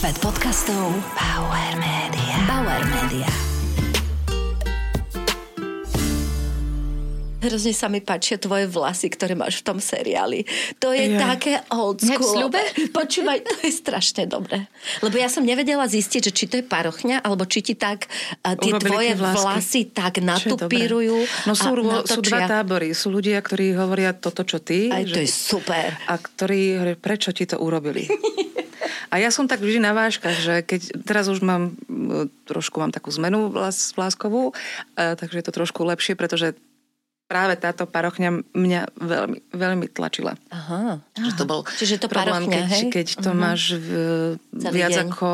Svet podcastov Bauer Media. Bauer Media. Hrozne sa mi páčia tvoje vlasy, ktoré máš v tom seriáli. To je také old school. Počúvaj, to je strašne dobré. Lebo ja som nevedela zistiť, že či to je parochňa, alebo či ti tak tie tvoje vlasy tak natupírujú. No sú dva tábory. Sú ľudia, ktorí hovoria toto, čo ty. Aj to je super. A ktorí hovoria, prečo ti to urobili. A ja som tak vždy na vážkach, že keď teraz už mám takú zmenu vláskovú, takže je to trošku lepšie, pretože práve táto parochňa mňa veľmi, veľmi tlačila. Aha. Čiže to problém, parochňa, keď to máš viac ako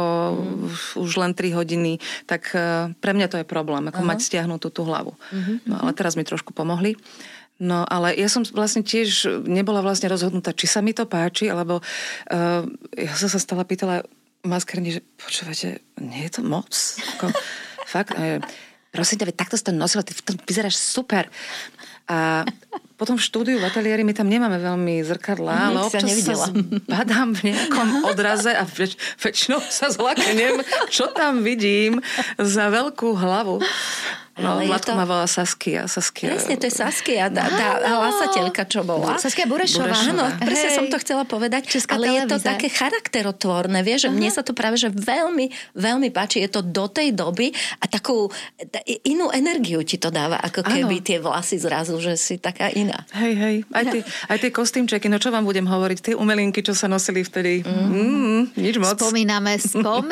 už len 3 hodiny, tak pre mňa to je problém, ako mať stiahnutú tú hlavu. No ale teraz mi trošku pomohli. No, ale ja som vlastne tiež nebola vlastne rozhodnutá, či sa mi to páči, alebo ja som sa stále pýtala maskerne, že počúvate, nie je to moc? Fakt? Prosím ťa, takto si to nosila, ty v tom vyzeráš super. A potom v štúdiu v ateliéri my tam nemáme veľmi zrkadlá, ale občas sa zbadám v nejakom odraze a väčšinou sa zlaknem, čo tam vidím za veľkú hlavu. No, Vladko ma volá Saskia. Presne, to je Saskia, tá hlasateľka, čo bola. Saskia Burešová. Áno, presne som to chcela povedať. Ale je to také charakterotvorné, vieš, že mne sa to práve že veľmi, veľmi páči. Je to do tej doby a takú inú energiu ti to dáva, ako keby tie vlasy zrazu, že si taká iná. Hej. Aj tie kostýmčeky, no čo vám budem hovoriť? Tie umelinky, čo sa nosili vtedy. Nič moc. Spomíname.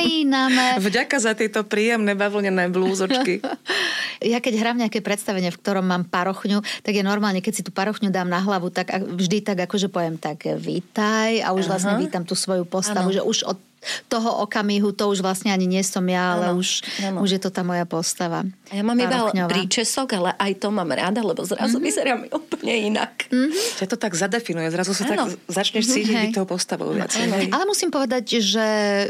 Vďaka za tieto príjemné bavlnené blúzočky. Ja keď hrám nejaké predstavenie, v ktorom mám parochňu, tak je normálne, keď si tú parochňu dám na hlavu, tak vždy tak akože poviem tak vítaj a už vlastne vítam tú svoju postavu, že už od toho okamihu, to už vlastne ani nie som ja, ale už je to tá moja postava. A ja mám iba príčesok, ale aj to mám rada, lebo zrazu vyzerám úplne inak. Ťa to tak zadefinuje, zrazu sa tak začneš cítiť byť tou postavou viac. Ale musím povedať, že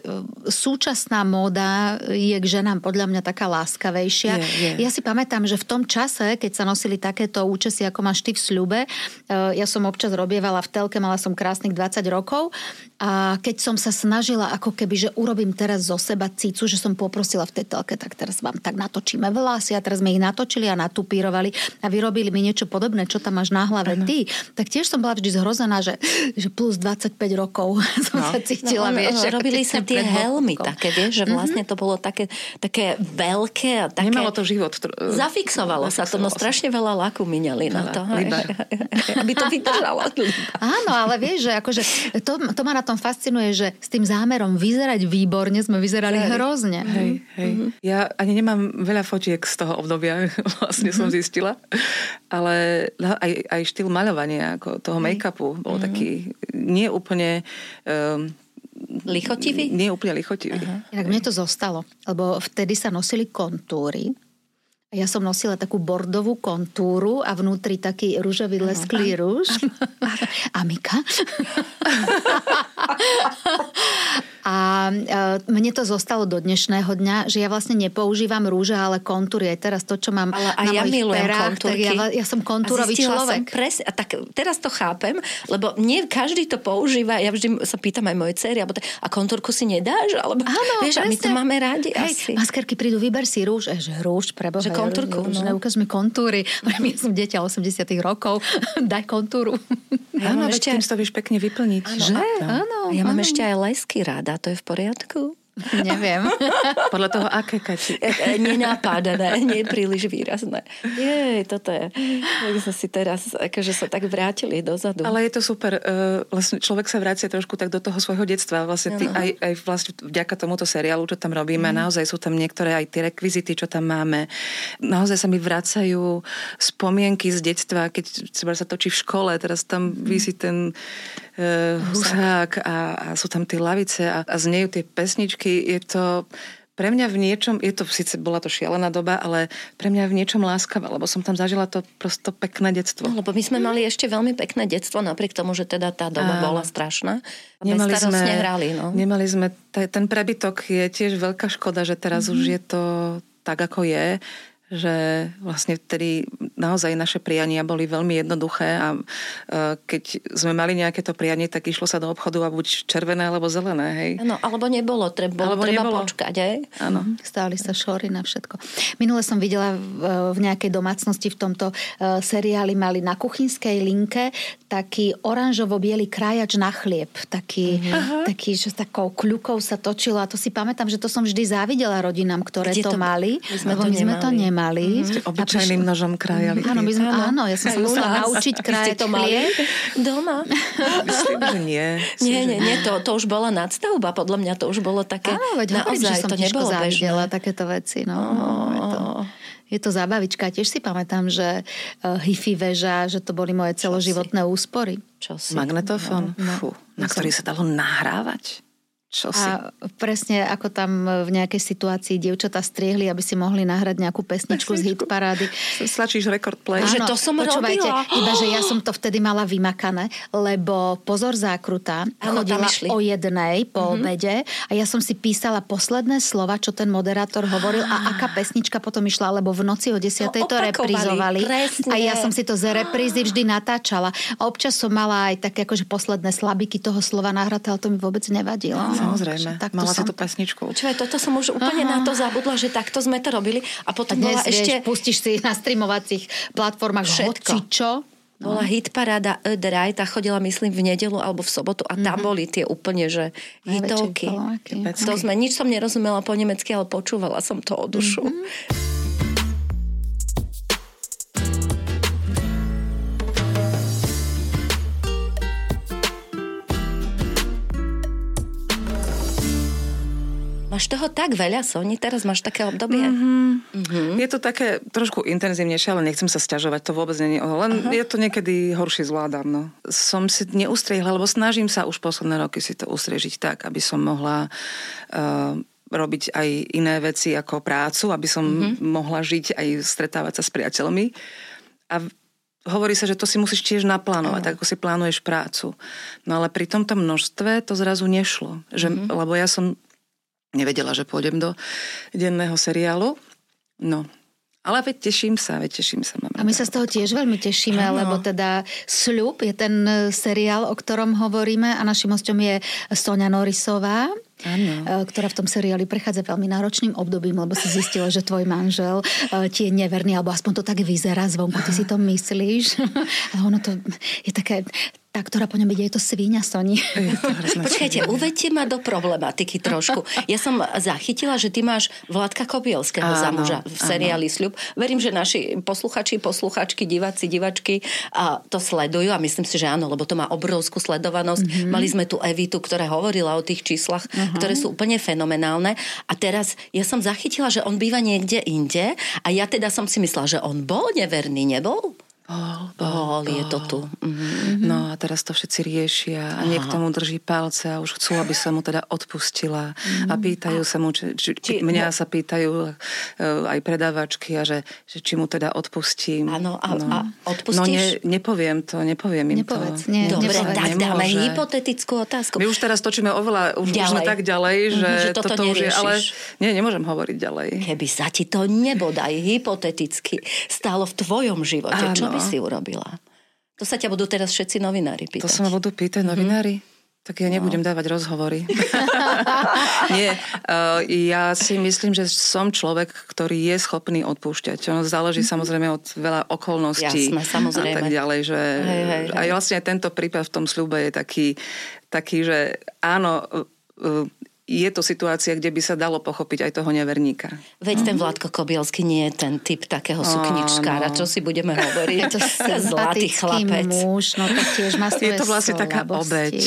súčasná móda je k ženám podľa mňa taká láskavejšia. Ja si pamätám, že v tom čase, keď sa nosili takéto účesy, ako máš ty v sľube, ja som občas robievala v telke, mala som krásnych 20 rokov a keď som sa snažila ako keby, že urobím teraz zo seba cicu, že som poprosila v tej telke, tak teraz vám tak natočíme vlasy a teraz sme ich natočili a natupírovali a vyrobili mi niečo podobné, čo tam máš na hlave ty. Tak tiež som bola vždy zhrozená, že plus 25 rokov som sa cítila, vieš. Robili sa tie helmy také, vieš, že vlastne to bolo také veľké a také... Nemalo to život. Zafixovalo sa to, no strašne veľa laku miňali na to. Aby to vydržalo. Áno, ale vieš, že akože to ma na tom fascinuje, že s tým zámerom vyzerať výborne sme vyzerali hrozne. Hej. Ja ani nemám veľa fotiek z toho obdobia, vlastne som zistila, ale aj štýl maľovania, ako toho make-upu bol taký nie úplne... lichotivý? Nie úplne lichotivý. Inak mne to zostalo, lebo vtedy sa nosili kontúry. Ja som nosila takú bordovú kontúru a vnútri taký ružový lesklý rúž. Amika. A mne to zostalo do dnešného dňa, že ja vlastne nepoužívam rúže, ale kontúry. Aj teraz to, čo mám na mojich perách, tak ja som kontúrový človek. A tak teraz to chápem, lebo nie každý to používa. Ja vždy sa pýtam aj mojej dcery, a kontúrku si nedáš? Alebo, áno, vieš, a my to máme rádi asi. Maskerky prídu, vyber si rúž. Že rúž, preboha. Že kontúrku. Neukáž mi kontúry. Ja som dieťa 80 rokov. Daj kontúru. Áno, veď tým to vieš pekne vyplniť. Áno. Ja mám ešte aj lesky rada. To je v poriadku? Neviem. Podľa toho, aké, Kati? Nenapádané, nie príliš výrazné. Toto je. Tak sme si teraz akože sa tak vrátili dozadu. Ale je to super. Vlastne človek sa vrácia trošku tak do toho svojho detstva. Vlastne ty, aj vlastne vďaka tomuto seriálu, čo tam robíme, naozaj sú tam niektoré aj tie rekvizity, čo tam máme. Naozaj sa mi vracajú spomienky z detstva, keď sa točí v škole, teraz tam visí ten husák a sú tam tie lavice a znejú tie pesničky. Je to pre mňa v niečom, síce bola to šialená doba, ale pre mňa v niečom láskavé, lebo som tam zažila to prosto pekné detstvo. No, lebo my sme mali ešte veľmi pekné detstvo, napriek tomu, že teda tá doba bola strašná. Nemali sme ten prebytok je tiež veľká škoda, že teraz už je to tak, ako je. že vlastne vtedy naozaj naše priania boli veľmi jednoduché a keď sme mali nejaké to prianie, tak išlo sa do obchodu a buď červené alebo zelené, hej. Áno, alebo nebolo, treba počkať, hej. Áno. Stáli sa šory na všetko. Minule som videla v nejakej domácnosti v tomto seriáli mali na kuchynskej linke taký oranžovo-biely krájač na chlieb. Taký, že s takou kľukou sa točilo a to si pamätám, že to som vždy závidela rodinám, ktoré to mali. My sme to nemali. Obyčajným nožom krájali. Áno, ja som sa musela naučiť krájať chlieb. Doma. Myslím, že nie. Nie, to už bola nadstavba, podľa mňa to už bolo také. Áno, veď hovorím, že som tiežko závidela takéto veci. Je to zábavička. Tiež si pamätám, že hi-fi väža, že to boli moje celoživotné úspory. Magnetofón, na ktorý sa dalo nahrávať. A presne ako tam v nejakej situácii dievčatá striehli, aby si mohli nahrať nejakú pesničku z hitparády. Slačíš record play. Áno, že to som robila. Iba, že ja som to vtedy mala vymakané, lebo Pozor zákruta chodila o 1:00 po obede a ja som si písala posledné slova, čo ten moderátor hovoril a aká pesnička potom išla, lebo v noci o 10:00 to reprízovali. Presne. A ja som si to z reprízy vždy natáčala. A občas som mala aj také akože posledné slabiky toho slova nahraté, ale to mi vôbec nevadilo. Samozrejme, mala si tú pesničku. Toto som už úplne na to zabudla, že takto sme to robili. A potom bola ešte... Pustíš si na streamovacích platformách hocičo. Bola hitparáda Öderaj, tá chodila, myslím, v nedeľu alebo v sobotu a tam boli tie úplne, že hitovky. Nič som nerozumela po nemecky, ale počúvala som to o dušu. Máš toho tak veľa, Soni? Teraz máš také obdobie? Je to také trošku intenzívnejšie, ale nechcem sa sťažovať, to vôbec nie je. Len je to niekedy horšie zvládam. No. Som si neustriehla, lebo snažím sa už posledné roky si to ustriežiť tak, aby som mohla robiť aj iné veci ako prácu, aby som mohla žiť aj stretávať sa s priateľmi. A hovorí sa, že to si musíš tiež naplánovať, tak ako si plánuješ prácu. No ale pri tomto množstve to zrazu nešlo. Lebo ja som nevedela, že pôjdem do denného seriálu. No, ale teším sa. A my sa z toho tiež veľmi tešíme, lebo teda Sľub je ten seriál, o ktorom hovoríme a našim hosťom je Soňa Norisová. Ktorá v tom seriáli prechádza veľmi náročným obdobím, lebo si zistila, že tvoj manžel ti je neverný, alebo aspoň to tak vyzerá zvonku, ty si to myslíš. Ale ono to je také... Tá, ktorá po ňom ide, je to svíňa, Soni. Počkajte, uvedte ma do problematiky trošku. Ja som zachytila, že ty máš Vladka Kobielského za muža v seriáli Sľub. Verím, že naši posluchačky, diváci, divačky to sledujú a myslím si, že áno, lebo to má obrovskú sledovanosť. Mali sme tu Evitu, ktorá hovorila o tých číslach, ktoré sú úplne fenomenálne. A teraz ja som zachytila, že on býva niekde inde a ja teda som si myslela, že on bol neverný, nebol? Bol, je to tu. No a teraz to všetci riešia a niekto mu drží palce a už chcú, aby sa mu teda odpustila a pýtajú sa mu, mňa sa pýtajú aj predávačky a že či mu teda odpustím. Áno, a odpustíš? No nepoviem im Nepovedz, to. Dobre, tak dáme hypotetickú otázku. My už teraz točíme oveľa, už sme tak ďalej, že toto už je, ale nemôžem hovoriť ďalej. Keby sa ti to nebodaj hypoteticky stalo v tvojom živote, čo by si urobila? To sa ťa budú teraz všetci novinári pýtať. To sa ma budú pýtať novinári? Tak ja nebudem dávať rozhovory. Nie, ja si myslím, že som človek, ktorý je schopný odpúšťať. Ono záleží samozrejme od veľa okolností. Jasné, samozrejme. A tak ďalej, že aj vlastne tento prípad v tom sľube je taký, že áno, je to situácia, kde by sa dalo pochopiť aj toho neverníka. Veď ten Vladko Kobielsky nie je ten typ takého sukničkára, čo si budeme hovoriť. Je to zlatý chlapec. Muž, no tak tiež má svoje je to vlastne taká obeť.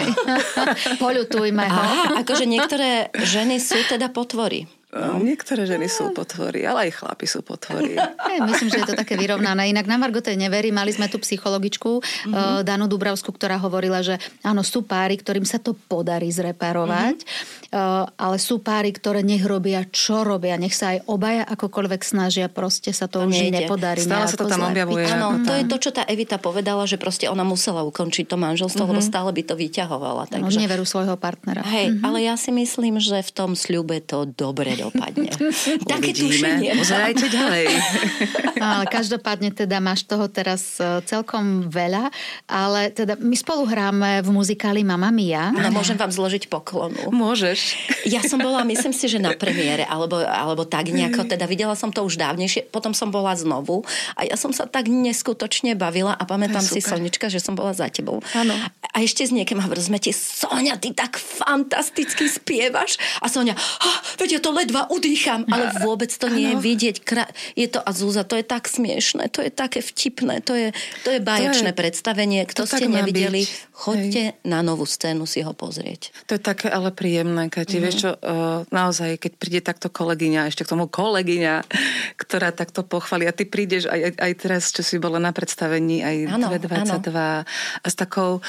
Poľutujme ho. Akože niektoré ženy sú teda potvory. Niektoré ženy sú potvory, ale aj chlapi sú potvory. Myslím, že je to také vyrovnané. Inak na margo tej neverí, mali sme tu psychologičku Danu Dubravskú, ktorá hovorila, že áno, sú páry, ktorým sa to podarí zreparovať, ale sú páry, ktoré nech robia, čo robia, nech sa aj obaja akokoľvek snažia, proste sa to už nepodarí. Stále sa to tam objavuje. Áno, to je to, čo tá Evita povedala, že proste ona musela ukončiť to manželstvo, lebo stále by to vyťahovala. Takže... neveru svojho partnera. Hej, ale ja si myslím, že v tom sľube to dobre dopadne. Také tušenie. Pozerajte ďalej. Ale každopádne teda máš toho teraz celkom veľa, ale teda my spolu hráme v muzikáli Mamma Mia. No, môžem vám zložiť poklonu. Môžeš. Ja som bola, myslím si, že na premiére, alebo tak nejako, teda videla som to už dávnejšie, potom som bola znovu a ja som sa tak neskutočne bavila a pamätám si, Sonička, že som bola za tebou. Áno. A ešte s niekým hovorím, sme ti, Soňa, ty tak fantasticky spievaš. A Soňa, veď ja to ledva udýcham, ale vôbec to nie je vidieť. Je to, a Zúza, to je tak smiešné, to je také vtipné, to je báječné predstavenie. Kto ste nevideli, choďte na novú scénu si ho pozrieť. To je také ale príjemné, Kati. Vieš čo, naozaj, keď príde takto kolegyňa, ešte k tomu kolegyňa, ktorá takto pochváli a ty prídeš aj teraz, čo si bola na predstavení, aj 2022 a s takou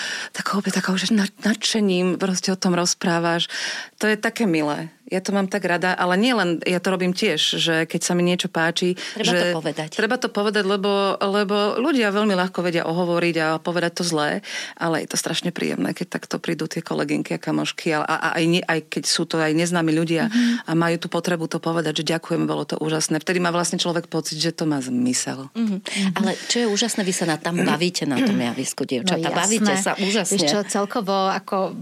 že nadšením proste o tom rozprávaš. To je také milé. Ja to mám tak rada, ale nie len, ja to robím tiež, že keď sa mi niečo páči, Treba to povedať, lebo ľudia veľmi ľahko vedia ohovoriť a povedať to zlé, ale je to strašne príjemné, keď takto prídu tie kolegynky a kamošky a aj keď sú to aj neznámi ľudia a majú tú potrebu to povedať, že ďakujem, bolo to úžasné. Vtedy má vlastne človek pocit, že to má zmysel. Ale čo je úžasné, vy sa tam bavíte na tom javisku, dievčatá. No, bavíte sa úžasne. Vieš čo, celkovo ako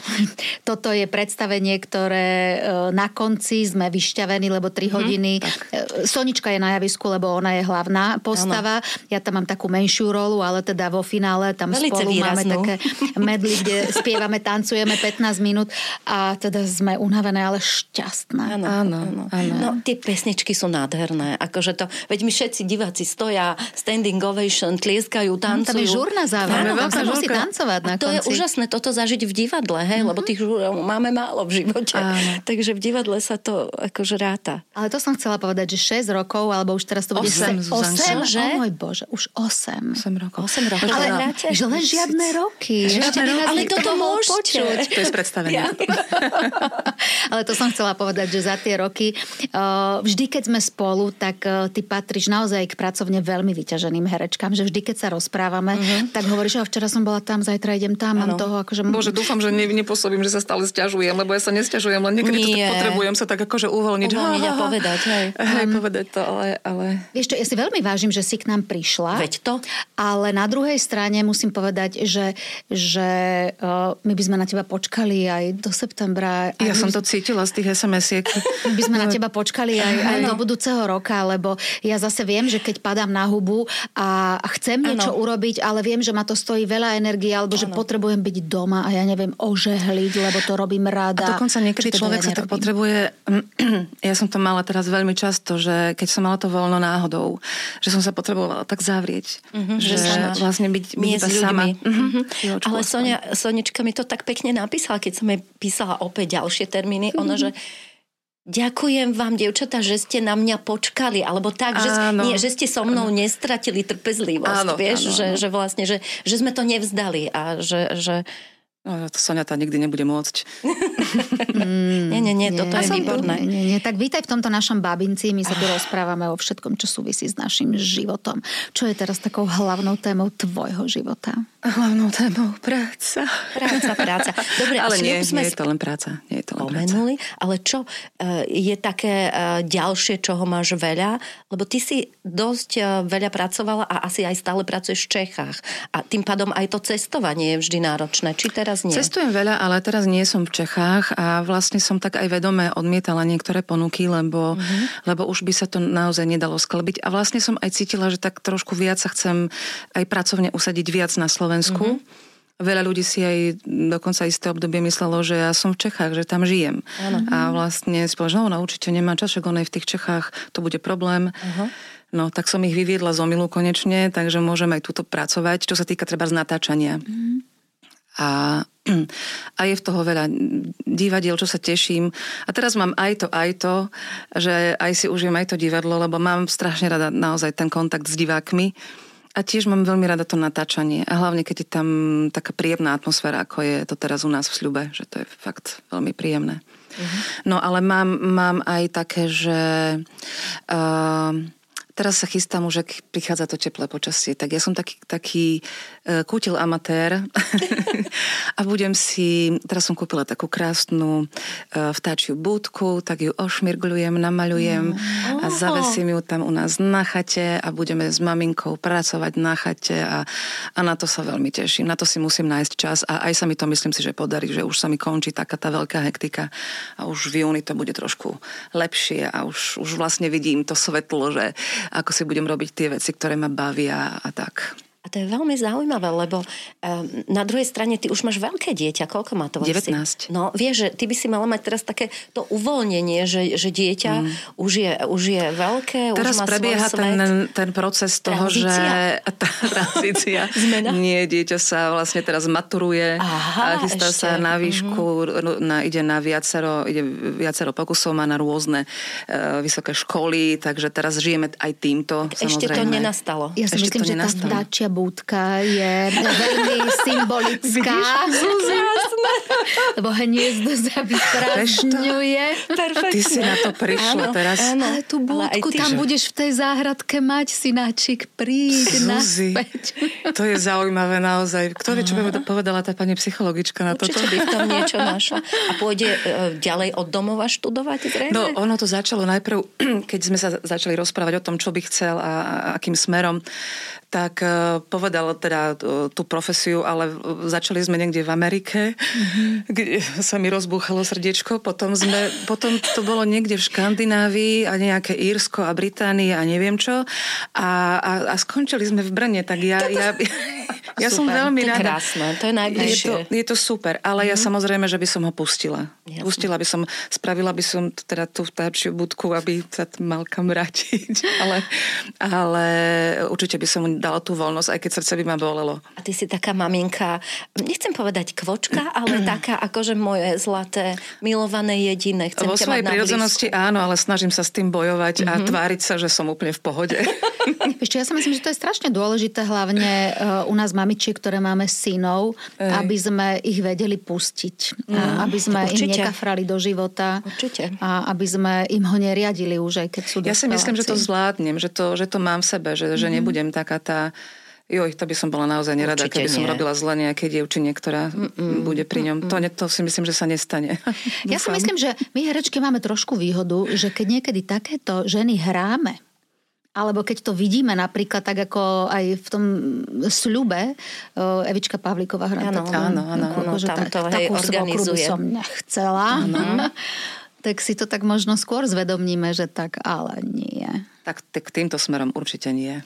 toto je predstavenie, ktoré na konci sme vyšťavení, lebo 3 hodiny. Sonička je na javisku, lebo ona je hlavná postava. Ano. Ja tam mám takú menšiu rolu, ale teda vo finále tam Velice spolu výraznú. máme také medly, kde spievame, tancujeme 15 minút a teda sme unavené, ale šťastné. Áno. No, tie pesničky sú nádherné. Akože to, veď my všetci diváci stoja, standing ovation, tlieskajú, tancujú. Tam je žúr na záver, tam sa musí tancovať na konci. To je úžasné toto zažiť v divadle, hej, lebo tých žúrov máme málo v živote. Takže v divadle sa to akože ráta. Ale to som chcela povedať, že 6 rokov, alebo už teraz to bude 8, že? Oh môj Bože, už 8. 8 rokov. Ale hráte? Že len žiadne roky. Ale toto môžete. To je z predstavenia. Ale to som chcela povedať, že za tie roky vždy, keď sme spolu, tak ty patríš naozaj k pracovne veľmi vyťaženým herečkám, že vždy, keď sa rozprávame, tak hovoríš, že včera som bola tam, zajtra idem tam, mám toho akože... Bože, dúfam, že nepôsobím, že sa stále sťažujem, lebo ja sa nesťažujem, len niekedy to tak potrebujem sa tak akože uvoľniť a povedať. Hej, povedať to, ale... Vieš čo, ja si veľmi vážim, že si k nám prišla. Veď to. Ale na druhej strane musím povedať, že my by sme na teba počkali aj do septembra. Ja som to cítila z tých SMS-iek. My by sme na teba počkali aj do budúceho roka, lebo ja zase viem, že keď padám na hubu a chcem niečo urobiť, ale viem, že ma to stojí veľa energie, alebo že potrebujem byť doma a ja neviem ožehliť, lebo to robím rada. A dokonca niekedy človek sa tak potrebuje... Ja som to mala teraz veľmi často, že keď som mala to voľno náhodou, že som sa potrebovala tak zavrieť. Že vlastne byť iba sama. Ale Sonička mi to tak pekne napísala, keď som jej písala opäť ďalšie termíny. Ona, že ďakujem vám, dievčatá, že ste na mňa počkali, alebo tak, že ste so mnou nestratili trpezlivosť. Že vlastne, že sme to nevzdali a že to Soňa tá nikdy nebude môcť. Nie, toto je výborné. Nie. Tak vítaj v tomto našom babinci, my sa tu rozprávame o všetkom, čo súvisí s našim životom. Čo je teraz takou hlavnou témou tvojho života? Hlavnou témou práca. Práca. Dobre, ale nie je to len práca. Nie je to len pomenuli, práca. ale čo je také ďalšie, čoho máš veľa? Lebo ty si dosť veľa pracovala a asi aj stále pracuješ v Čechách. A tým pádom aj to cestovanie je vždy náročné. Či teraz nie? Cestujem veľa, ale teraz nie som v Čechách a vlastne som tak aj vedome odmietala niektoré ponuky, lebo už by sa to naozaj nedalo sklbiť. A vlastne som aj cítila, že tak trošku viac sa chcem aj pracovne usadiť viac na Slovensku. Veľa ľudí si aj dokonca isté obdobie myslelo, že ja som v Čechách, že tam žijem. A vlastne si povedala, že ona určite nemá čas, však ona je v tých Čechách, to bude problém. No, tak som ich vyviedla z omylu konečne, takže môžem aj túto pracovať, čo sa týka treba z natáčania. A je v toho veľa divadiel, čo sa teším. A teraz mám aj to, že aj si užijem aj to divadlo, lebo mám strašne rada naozaj ten kontakt s divákmi. A tiež mám veľmi rada to natáčanie. A hlavne, keď je tam taká príjemná atmosféra, ako je to teraz u nás v Sľube, že to je fakt veľmi príjemné. No ale mám aj také, že teraz sa chystám už, ak prichádza to teplé počasie, tak ja som taký kútil amatér a teraz som kúpila takú krásnu vtáčiu budku, tak ju ošmirgľujem, namaľujem a zavesím ju tam u nás na chate a budeme s maminkou pracovať na chate a na to sa veľmi teším. Na to si musím nájsť čas a aj sa mi to myslím si, že podarí, že už sa mi končí taká tá veľká hektika a už v júni to bude trošku lepšie a už vlastne vidím to svetlo, že ako si budem robiť tie veci, ktoré ma bavia a tak. A to je veľmi zaujímavé, lebo na druhej strane ty už máš veľké dieťa. Koľko má to? 19. No, vieš, že ty by si mala mať teraz také to uvoľnenie, že dieťa už je veľké, teraz už má prebieha svoj svet. ten proces toho, tranzícia. Že tá tranzícia. Zmena? Nie, dieťa sa vlastne teraz maturuje a chystá sa na výšku, ide viacero pokusov, má na rôzne vysoké školy, takže teraz žijeme aj týmto. Ešte to nenastalo. Ja si myslím, že tá vtáčia budka je veľmi symbolická. Lebo hniezdo sa vyprázdňuje. Ty si na to prišla teraz. Áno. Ale tú budku tam budeš v tej záhradke mať, synáčik, príď naspäť. To je zaujímavé naozaj. Kto vie, čo by povedala tá pani psychologička na toto? Určite by v tom niečo našla. A pôjde ďalej od domova študovať? Zrejme? No, ono to začalo najprv, keď sme sa začali rozprávať o tom, čo by chcel a akým smerom, tak povedal teda tú profesiu, ale začali sme niekde v Amerike, kde sa mi rozbúchalo srdiečko, potom to bolo niekde v Škandinávii a nejaké Írsko a Británie a neviem čo a skončili sme v Brne, tak ja som veľmi rada. To je krásne, to je najbližšie. Je to super, ale ja samozrejme, že by som ho pustila. Jasne. Pustila by som, spravila by som teda tú vtáčiu budku, aby sa mal kam vrátiť, ale určite by som mu dala tú voľnosť, aj keď srdce by ma bolelo. A ty si taká maminka, nechcem povedať kvočka, ale taká akože moje zlaté, milované jediné. Chcem vo svojej prirodzenosti áno, ale snažím sa s tým bojovať a tváriť sa, že som úplne v pohode. Ešte ja si myslím, že to je strašne dôležité, hlavne u nás mamičiek, ktoré máme synov, aby sme ich vedeli pustiť. Aby sme im nekafrali do života. Určite. A aby sme im ho neriadili už, aj keď sú ja si myslím, že to zvládnem, že to mám v sebe, že nebudem taká tá... to by som bola naozaj nerada, keby som robila zle nejakej dievčine, ktorá bude pri ňom. To si myslím, že sa nestane. Ja si myslím, že my herečky máme trošku výhodu, že keď niekedy takéto ženy hráme, alebo keď to vidíme napríklad tak ako aj v tom sľube, Evička Pavlíková hrá. Áno, tam to organizuje. Som nechcela. Tak si to tak možno skôr zvedomníme, že tak, ale nie. Tak k týmto smerom určite nie.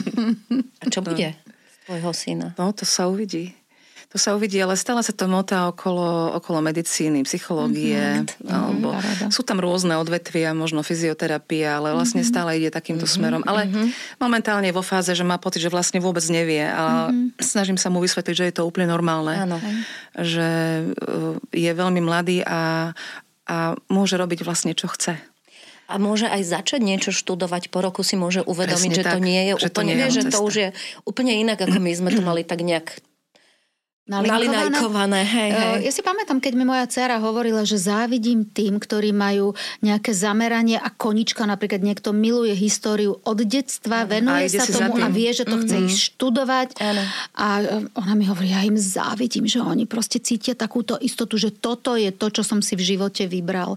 A čo bude z tvojho syna? No, to sa uvidí. Ale stále sa to motá okolo medicíny, psychológie, alebo sú tam rôzne odvetvia, možno fyzioterapia, ale vlastne stále ide takýmto smerom. Ale momentálne je vo fáze, že má pocit, že vlastne vôbec nevie a snažím sa mu vysvetliť, že je to úplne normálne. Áno. Že je veľmi mladý a môže robiť vlastne, čo chce. A môže aj začať niečo študovať, po roku si môže uvedomiť, presne že to nie je úplne, že to už je úplne inak, ako my sme to mali tak nejak nalinkované. Hej. Ja si pamätám, keď mi moja dcéra hovorila, že závidím tým, ktorí majú nejaké zameranie a konička, napríklad niekto miluje históriu od detstva, venuje sa tomu a vie, že to chce ísť študovať. A ona mi hovorí, ja im závidím, že oni proste cítia takúto istotu, že toto je to, čo som si v živote vybral.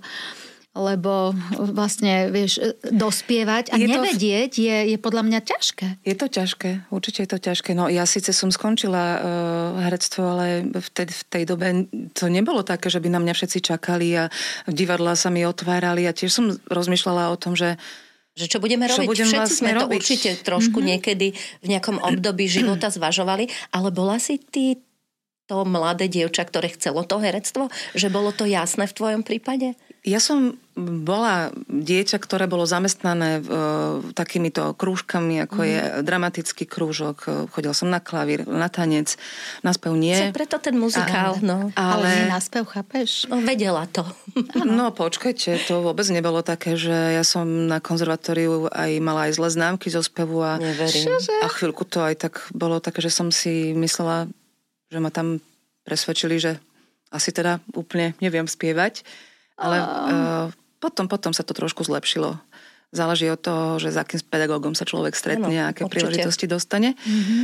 Lebo vlastne, vieš, dospievať a nevedieť je podľa mňa ťažké. Je to ťažké, určite je to ťažké. No ja síce som skončila herectvo, ale v tej dobe to nebolo také, že by na mňa všetci čakali a divadlá sa mi otvárali a tiež som rozmýšľala o tom, že čo budeme robiť? Všetci sme to určite trošku niekedy v nejakom období života zvažovali, ale bola si ty to mladé dievča, ktoré chcelo to herectvo? Že bolo to jasné v tvojom prípade? Ja som bola dieťa, ktoré bolo zamestnané takýmito krúžkami, ako je dramatický krúžok. Chodil som na klavír, na tanec, na spev nie. Preto ten muzikál, Ale na spev, chápeš? No, vedela to. No počkajte, to vôbec nebolo také, že ja som na konzervatóriu aj mala aj zlé známky zo spevu a chvíľku to aj tak bolo také, že som si myslela, že ma tam presvedčili, že asi teda úplne neviem spievať. Ale potom sa to trošku zlepšilo. Záleží od toho, že s akým pedagógom sa človek stretne a aké príležitosti dostane. Mm-hmm.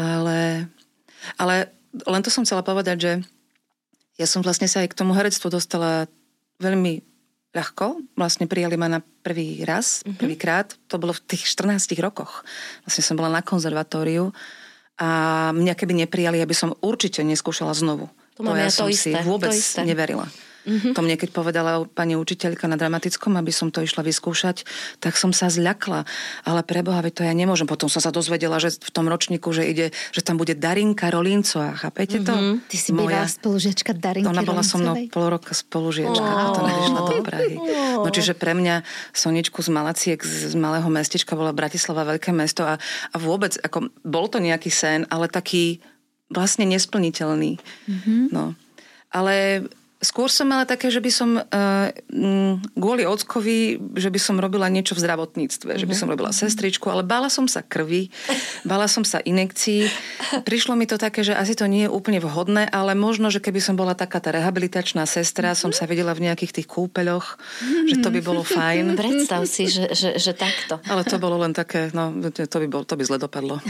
Ale len to som chcela povedať, že ja som vlastne sa aj k tomu herectvu dostala veľmi ľahko. Vlastne prijali ma na prvý raz, prvýkrát. To bolo v tých 14 rokoch. Vlastne som bola na konzervatóriu a mňa keby neprijali, aby som určite neskúšala znovu. To ja som si vôbec neverila. To mne, keď povedala pani učiteľka na dramatickom, aby som to išla vyskúšať, tak som sa zľakla. Ale preboha, to ja nemôžem. Potom som sa dozvedela, že v tom ročníku, že tam bude Darinka Rolíncová. Chápete to? Ty si bývala spolužiačka Darinky Rolíncovej? Ona bola so mnou pol roka spolužiačka. To nadišla do Prahy. No čiže pre mňa Soničku z Malaciek, z malého mestečka, bola Bratislava veľké mesto a vôbec, ako, bol to nejaký sen, ale taký vlastne nesplniteľný. No. Ale skôr som mala také, že by som kvôli ockovi, že by som robila niečo v zdravotníctve, že by som robila sestričku, ale bála som sa krvi, bála som sa injekcií. Prišlo mi to také, že asi to nie je úplne vhodné, ale možno, že keby som bola taká tá rehabilitačná sestra, som sa videla v nejakých tých kúpeľoch, že to by bolo fajn. Predstav si, že takto. Ale to bolo len také, no, to by zle dopadlo.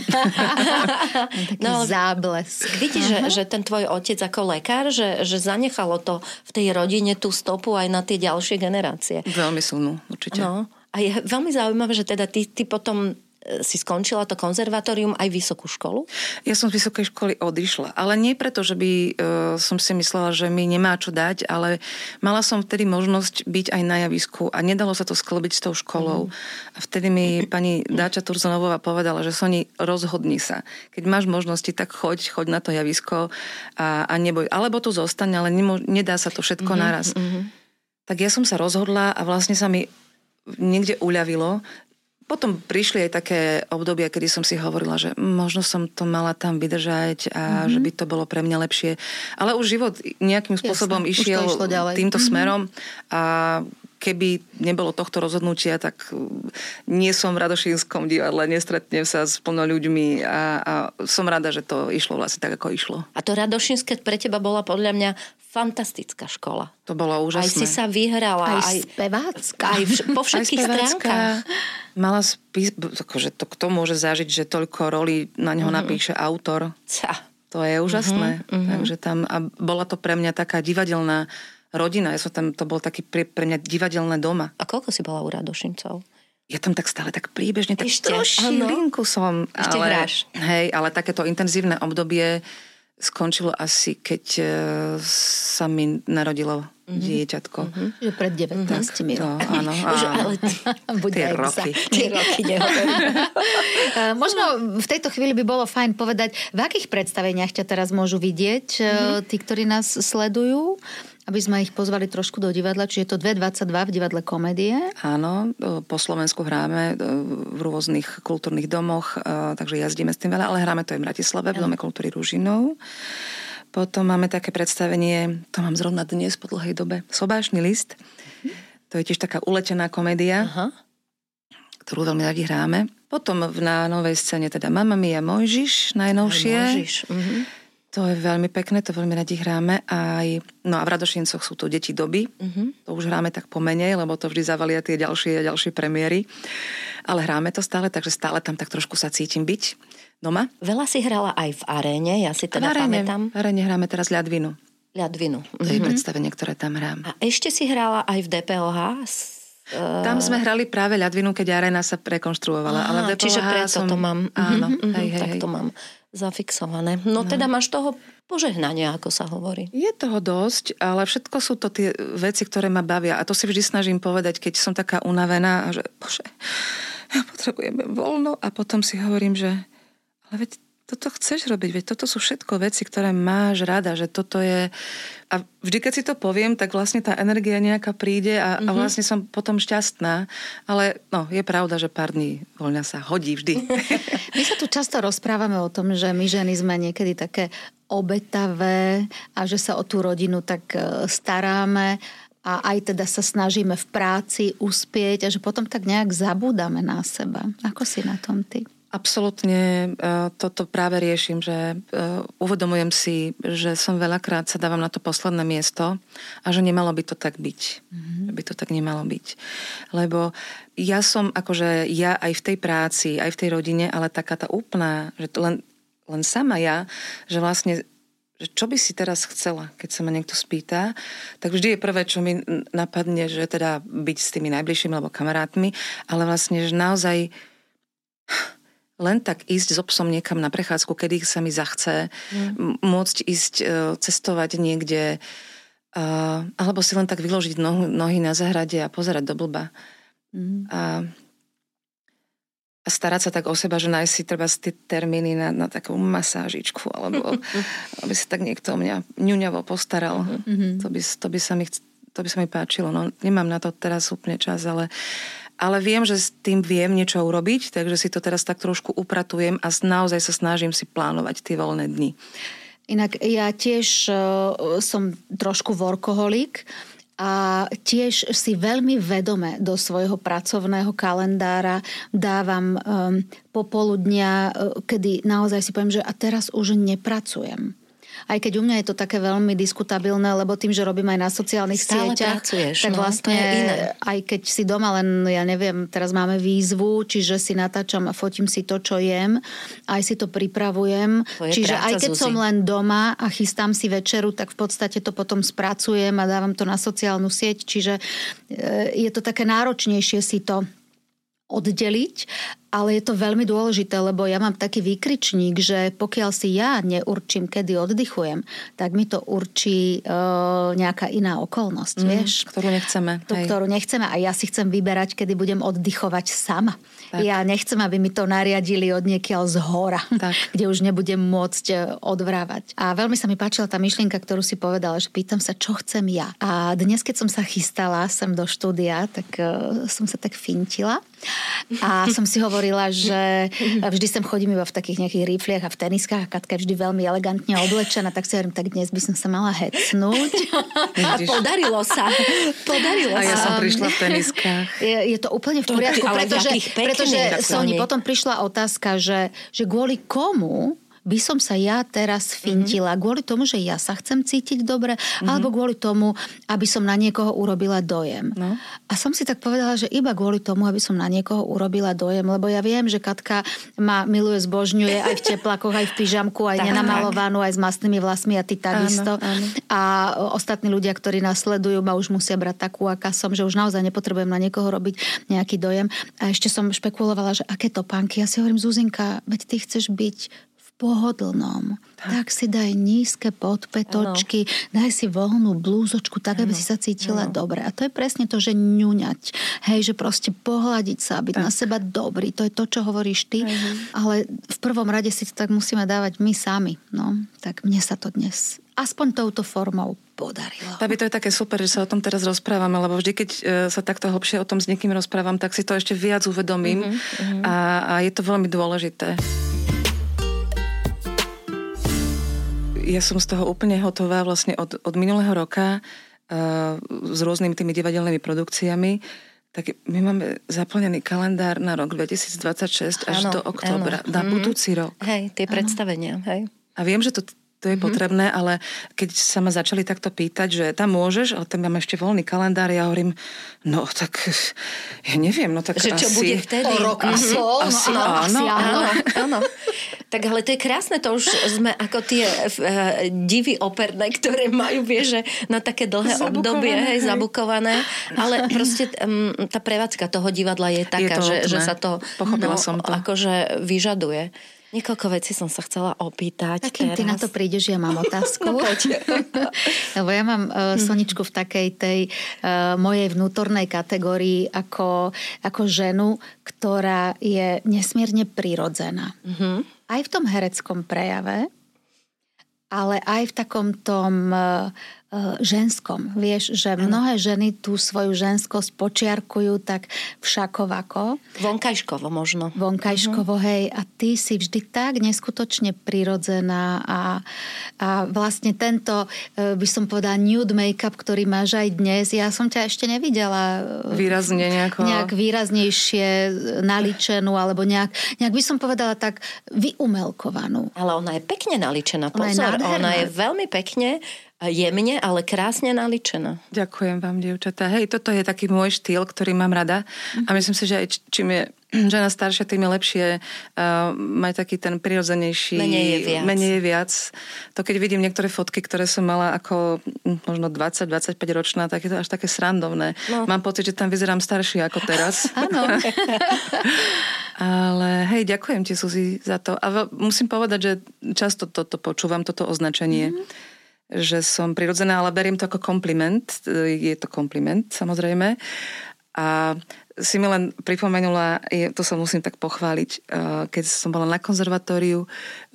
Taký záblesk. Vidíš, že ten tvoj otec ako lekár, že zanechalo to v tej rodine tú stopu aj na tie ďalšie generácie. Veľmi silnú, určite. No. A je veľmi zaujímavé, že teda ty potom si skončila to konzervatórium aj vysokú školu? Ja som z vysokej školy odišla, ale nie preto, že by som si myslela, že mi nemá čo dať, ale mala som vtedy možnosť byť aj na javisku a nedalo sa to sklbiť s tou školou. A vtedy mi pani Dáča Turzonovová povedala, že Soni, rozhodni sa. Keď máš možnosti, tak choď na to javisko a neboj. Alebo tu zostaň, ale nedá sa to všetko naraz. Tak ja som sa rozhodla a vlastne sa mi niekde uľavilo. Potom prišli aj také obdobia, kedy som si hovorila, že možno som to mala tam vydržať a že by to bolo pre mňa lepšie. Ale už život nejakým spôsobom išiel týmto smerom a keby nebolo tohto rozhodnutia, tak nie som v Radošínskom divadle, nestretnem sa s plno ľuďmi a som rada, že to išlo vlastne tak, ako išlo. A to Radošínske pre teba bola podľa mňa fantastická škola. To bolo úžasné. Aj si sa vyhrala. Aj spevácka. Aj po všetkých stránkach. Mala akože to kto môže zažiť, že toľko rolí na neho napíše autor. To je úžasné. Takže tam, a bola to pre mňa taká divadelná rodina. Ja som tam, to bol taký pre mňa divadelné doma. A koľko si bola u Radošincov? Ja tam tak stále tak príbežne, tak trošilinku som. Ešte hráš. Hej, ale takéto intenzívne obdobie skončilo asi, keď sa mi narodilo dieťatko. Že pred 19 rokmi. No, áno. Tie roky. Možno v tejto chvíli by bolo fajn povedať, v akých predstaveniach ťa teraz môžu vidieť tí, ktorí nás sledujú, aby sme ich pozvali trošku do divadla, čiže je to 2.22 v divadle Komédie. Áno, po Slovensku hráme v rôznych kultúrnych domoch, takže jazdíme s tým veľa, ale hráme to aj v Bratislave, v Dome kultúry Ružinov. Potom máme také predstavenie, to mám zrovna dnes po dlhej dobe, Sobášny list. To je tiež taká uletená komédia, ktorú veľmi radi hráme. Potom na novej scéne teda Mamma Mia Mojžiš, najnovšie. To je veľmi pekné, to veľmi radi hráme. No a v Radošincoch sú to Deti doby. To už hráme tak pomenej, lebo to vždy zavalia tie ďalšie premiéry. Ale hráme to stále, takže stále tam tak trošku sa cítim byť doma. Veľa si hrala aj v Aréne, ja si teda pamätám. V Aréne hráme teraz Ľadvinu. To je predstavenie, ktoré tam hrám. A ešte si hrala aj v DPOH? Tam sme hrali práve Ľadvinu, keď Aréna sa rekonštruovala. Ale v DPOH čiže preto to mám. Áno, tak to mám zafixované. No teda máš toho požehnania, ako sa hovorí. Je toho dosť, ale všetko sú to tie veci, ktoré ma bavia. A to si vždy snažím povedať, keď som taká unavená, že bože, ja potrebujem voľno a potom si hovorím, že ale veď toto chceš robiť, veď toto sú všetko veci, ktoré máš rada, že toto je... A vždy, keď si to poviem, tak vlastne tá energia nejaká príde a vlastne som potom šťastná. Ale no, je pravda, že pár dní voľna sa hodí vždy. My sa tu často rozprávame o tom, že my ženy sme niekedy také obetavé a že sa o tú rodinu tak staráme a aj teda sa snažíme v práci uspieť a že potom tak nejak zabúdame na seba. Ako si na tom ty? Absolútne toto práve riešim, že uvedomujem si, že som veľakrát sa dávam na to posledné miesto a že nemalo by to tak byť. Že by to tak nemalo byť. Lebo ja som akože ja aj v tej práci, aj v tej rodine, ale taká tá úplná, že to len sama ja, že vlastne že čo by si teraz chcela, keď sa ma niekto spýta, tak vždy je prvé, čo mi napadne, že teda byť s tými najbližšími alebo kamarátmi, ale vlastne, že naozaj len tak ísť s obsom niekam na prechádzku, kedy sa mi zachce, môcť ísť cestovať niekde, alebo si len tak vyložiť nohy na zahrade a pozerať do blba. A starať sa tak o seba, že nájsť si treba tie termíny na takú masážičku, alebo aby sa tak niekto o mňa ňuňavo postaral. To by sa mi páčilo. No, nemám na to teraz úplne čas, ale viem, že s tým viem niečo urobiť, takže si to teraz tak trošku upratujem a naozaj sa snažím si plánovať tie voľné dni. Inak ja tiež som trošku workoholik a tiež si veľmi vedome do svojho pracovného kalendára dávam popoludnia, kedy naozaj si poviem, že a teraz už nepracujem. Aj keď u mňa je to také veľmi diskutabilné, lebo tým, že robím aj na sociálnych sieťach, tak vlastne aj keď si doma len, ja neviem, teraz máme výzvu, čiže si natáčam a fotím si to, čo jem, aj si to pripravujem. Čiže aj keď som len doma a chystám si večeru, tak v podstate to potom spracujem a dávam to na sociálnu sieť, čiže je to také náročnejšie si to oddeliť, ale je to veľmi dôležité, lebo ja mám taký výkričník, že pokiaľ si ja neurčím, kedy oddychujem, tak mi to určí nejaká iná okolnosť, vieš? Ktorú nechceme. Ktorú nechceme a ja si chcem vyberať, kedy budem oddychovať sama. Tak. Ja nechcem, aby mi to nariadili odniekiaľ z hora, kde už nebudem môcť odvrávať. A veľmi sa mi páčila tá myšlienka, ktorú si povedala, že pýtam sa, čo chcem ja. A dnes, keď som sa chystala sem do štúdia, tak som sa tak fintila a som si hovorila, že vždy sem chodím iba v takých nejakých rifliach a v teniskách a Katka je vždy veľmi elegantne oblečená, tak si hovorím, tak dnes by som sa mala hecnúť. A podarilo sa. A ja som prišla v teniskách. Je to úplne v poriadku, pretože Soni, potom prišla otázka, že kvôli komu by som sa ja teraz fintila? Kvôli tomu, že ja sa chcem cítiť dobre, alebo kvôli tomu, aby som na niekoho urobila dojem. No. A som si tak povedala, že iba kvôli tomu, aby som na niekoho urobila dojem, lebo ja viem, že Katka ma miluje, zbožňuje aj v teplakoch, aj v pyžamku, aj nenamalovanú, aj s mastnými vlasmi a ty takisto. Áno. A ostatní ľudia, ktorí nás sledujú, ma už musia brať takú, aká som, že už naozaj nepotrebujem na niekoho robiť nejaký dojem. A ešte som špekulovala, že aké topánky. Ja si hovorím, Zuzinka, veď ty chceš byť pohodlnom. Tak si daj nízke podpätočky, daj si voľnú blúzočku, tak, aby si sa cítila dobre. A to je presne to, že ňuňať. Hej, že proste pohľadiť sa, byť na seba dobrý. To je to, čo hovoríš ty. Ale v prvom rade si to tak musíme dávať my sami. No, tak mne sa to dnes aspoň touto formou podarilo. Tabi, to je také super, že sa o tom teraz rozprávame, lebo vždy, keď sa takto hlbšie o tom s niekým rozprávam, tak si to ešte viac uvedomím a je to veľmi dôležité. Ja som z toho úplne hotová vlastne od minulého roka s rôznymi tými divadelnými produkciami. Tak my máme zaplnený kalendár na rok 2026 až do októbra, na budúci rok. Hej, tie predstavenia, hej. A viem, že to je potrebné, ale keď sa ma začali takto pýtať, že tam môžeš, ale tam mám ešte voľný kalendár, ja hovorím, no tak ja neviem, no tak že asi... čo bude vtedy? O rok a sol? Asi áno. Tak ale to je krásne, to už sme ako tie divy operné, ktoré majú, vieš, že na také dlhé obdobie, zabukované, ale proste tá prevádzka toho divadla je taká, že sa to, som to akože vyžaduje. Niekoľko vecí som sa chcela opýtať. Takým ty na to prídeš, ja mám otázku. Lebo ja mám Soničku v takej tej mojej vnútornej kategórii ako ženu, ktorá je nesmierne prirodzená. Aj v tom hereckom prejave, ale aj v takom tom ženskom. Vieš, že mnohé ženy tú svoju ženskosť počiarkujú tak všakovako. Vonkajškovo možno. Vonkajškovo, hej. A ty si vždy tak neskutočne prirodzená a vlastne tento, by som povedala, nude make-up, ktorý máš aj dnes, ja som ťa ešte nevidela nejak výraznejšie naličenú, alebo nejak by som povedala tak vyumelkovanú. Ale ona je pekne naličená. Pozor, ona je veľmi pekne, jemne, ale krásne naličená. Ďakujem vám, dievčatá. Hej, toto je taký môj štýl, ktorý mám rada. A myslím si, že aj čím je žena staršia, tým je lepšie mať taký ten prirodzenejší... Menej je viac. To keď vidím niektoré fotky, ktoré som mala ako možno 20-25 ročná, tak je to až také srandovné. No. Mám pocit, že tam vyzerám staršie ako teraz. Áno. Ale hej, ďakujem ti, Suzi, za to. A musím povedať, že často toto počúvam, toto označenie. Že som prirodzená, ale beriem to ako kompliment. Je to kompliment, samozrejme. A si mi len pripomenula, to sa musím tak pochváliť, keď som bola na konzervatóriu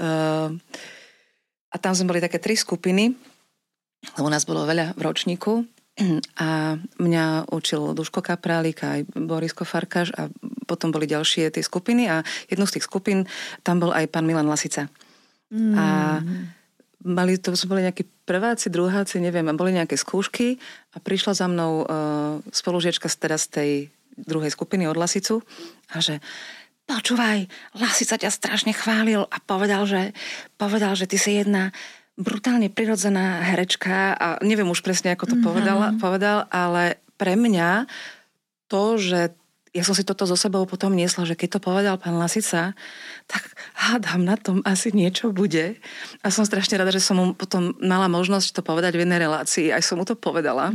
a tam sme boli také 3 skupiny, lebo nás bolo veľa v ročníku a mňa učil Duško Kaprálik aj Borisko Farkáš a potom boli ďalšie tie skupiny a jednu z tých skupín, tam bol aj pán Milan Lasica. A boli nejakí prváci, druháci, neviem, a boli nejaké skúšky a prišla za mnou spolužiačka z tej druhej skupiny od Lasicu a že počúvaj, Lasica ťa strašne chválil a povedal, že ty si jedna brutálne prirodzená herečka a neviem už presne, ako to povedal, ale pre mňa to, že ja som si toto so sebou potom niesla, že keď to povedal pán Lasica, tak hádam, na tom asi niečo bude. A som strašne rada, že som mu potom mala možnosť to povedať v jednej relácii. Aj som mu to povedala.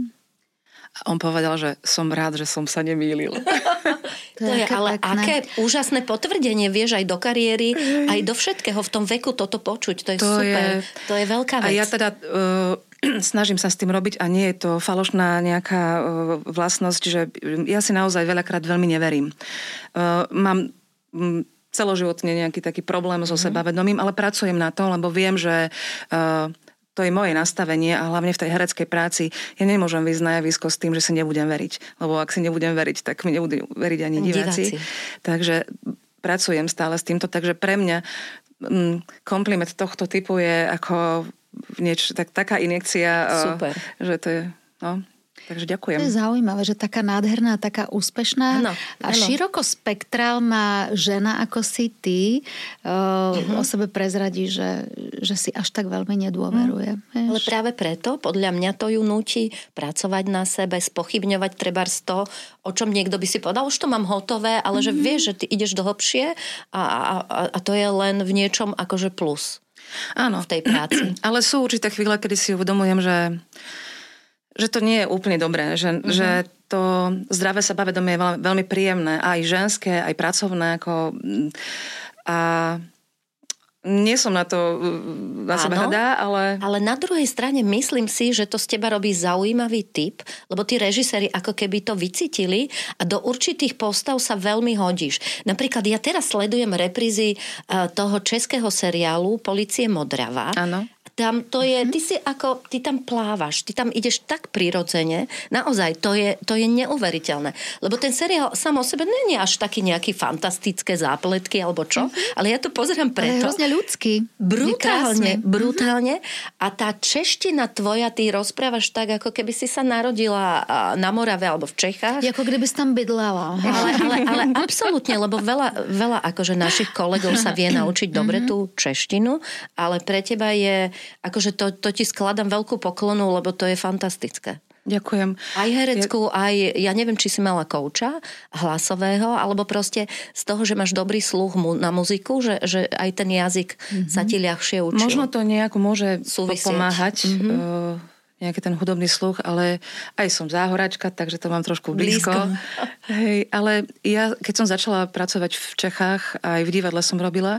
A on povedal, že som rád, že som sa nemýlil. To je ale aké úžasné potvrdenie, vieš, aj do kariéry, aj do všetkého v tom veku toto počuť. To je super. To je veľká vec. A ja teda... snažím sa s tým robiť a nie je to falošná nejaká vlastnosť, že ja si naozaj veľakrát veľmi neverím. Mám celoživotne nejaký taký problém so sebavedomím, ale pracujem na to, lebo viem, že to je moje nastavenie a hlavne v tej hereckej práci ja nemôžem vyjsť na javisko s tým, že si nebudem veriť. Lebo ak si nebudem veriť, tak mi nebudú veriť ani diváci. Takže pracujem stále s týmto, takže pre mňa kompliment tohto typu je ako taká injekcia, super. Že to je, takže ďakujem. To je zaujímavé, že taká nádherná, taká úspešná a širokospektrálna žena ako si ty o sebe prezradí, že si až tak veľmi nedôveruje. Ale práve preto, podľa mňa to ju núti pracovať na sebe, spochybňovať trebárs to, o čom niekto by si povedal, už to mám hotové, ale že vieš, že ty ideš do hlbšie a to je len v niečom akože plus. Áno, v tej práci. Ale sú určité chvíle, kedy si uvedomujem, že to nie je úplne dobré, že to zdravé sebavedomie je veľmi príjemné, aj ženské, aj pracovné, a nie som na to na sebe hrdá, ale... Ale na druhej strane myslím si, že to z teba robí zaujímavý typ, lebo tí režiséri ako keby to vycítili a do určitých postav sa veľmi hodíš. Napríklad ja teraz sledujem reprízy toho českého seriálu Polície Modrava. Áno. Tam to je, ty tam plávaš, ty tam ideš tak prirodzene, naozaj, to je neuveriteľné. Lebo ten seriál sám o sebe nie je až taký nejaký fantastické zápletky alebo čo, ale ja to pozerám preto. Ale je hrozne ľudský. Brutálne. A tá čeština tvoja, ty rozprávaš tak, ako keby si sa narodila na Morave alebo v Čechách. Ako keby si tam bydlala. Ale absolútne, lebo veľa akože našich kolegov sa vie naučiť dobre tú češtinu, ale pre teba je akože to ti skladám veľkú poklonu, lebo to je fantastické. Ďakujem. Aj hereckú, aj, ja neviem, či si mala kouča hlasového, alebo proste z toho, že máš dobrý sluch na muziku, že aj ten jazyk sa ti ľahšie učil. Možno to nejako môže pomáhať, nejaký ten hudobný sluch, ale aj som záhoračka, takže to mám trošku blízko. Hej, ale ja, keď som začala pracovať v Čechách, aj v divadle som robila,